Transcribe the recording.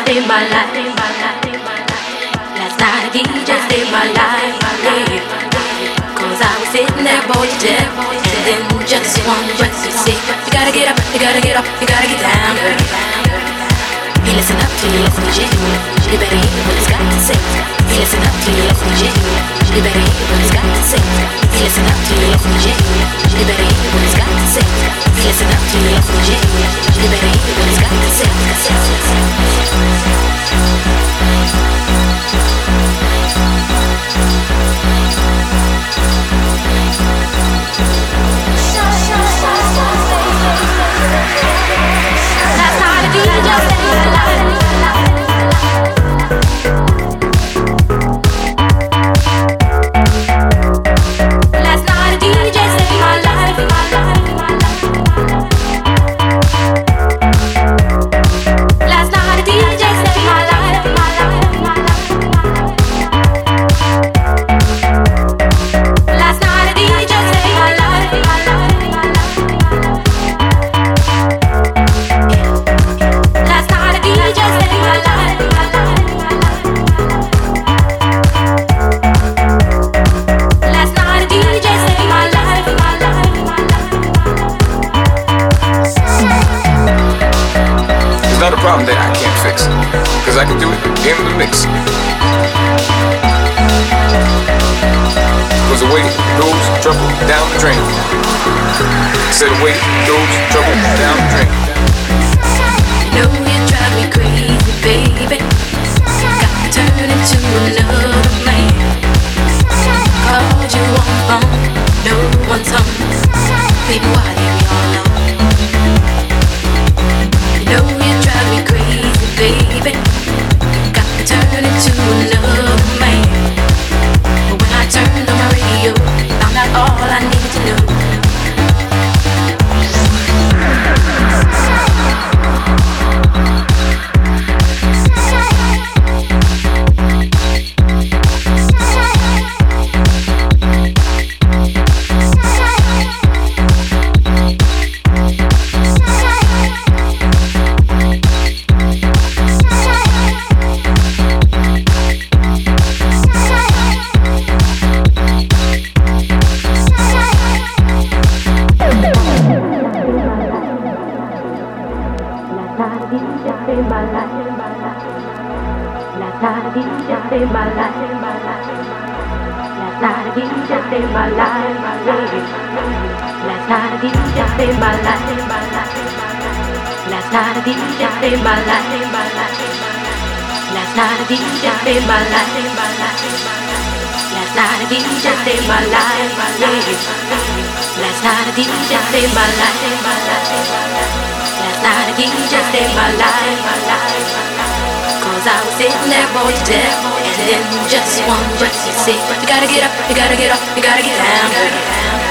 saved my life. Last night a DJ saved my life. Yeah. Cause I was sitting there bored to death, and then just one breath he said, you gotta get up, you gotta get up, you gotta get down, girl. He listen up to you, listen to genuine. You better hear what he's got to say. He listen up to you, listen to genuine. You better hear what he's got to say. He listen up to you, listen to genuine. You better hear what he's got to say. He listen up to you, listen to genuine. You better hear what he's got to say. Last night a DJ saved my life. Last night a DJ saved my life. Last night a DJ saved my life. Last night a DJ saved my life. Last night a DJ saved my life. Last night a DJ saved my life. It's not a problem that I can't fix, cause I can do it in the mix. Cause away goes trouble down the drain. Said away goes trouble down the drain. You know you drive me crazy, baby. Got me turning to another man. Called you on the phone, no one's home. Baby, why leave me all alone? You know you drive me crazy, baby. Got me turning to another man. But when I turned on my radio, found out all I needed to know. Cause I was sitting there bored to death, and then just one breath you said, you gotta get up, you gotta get up, you gotta get down, girl.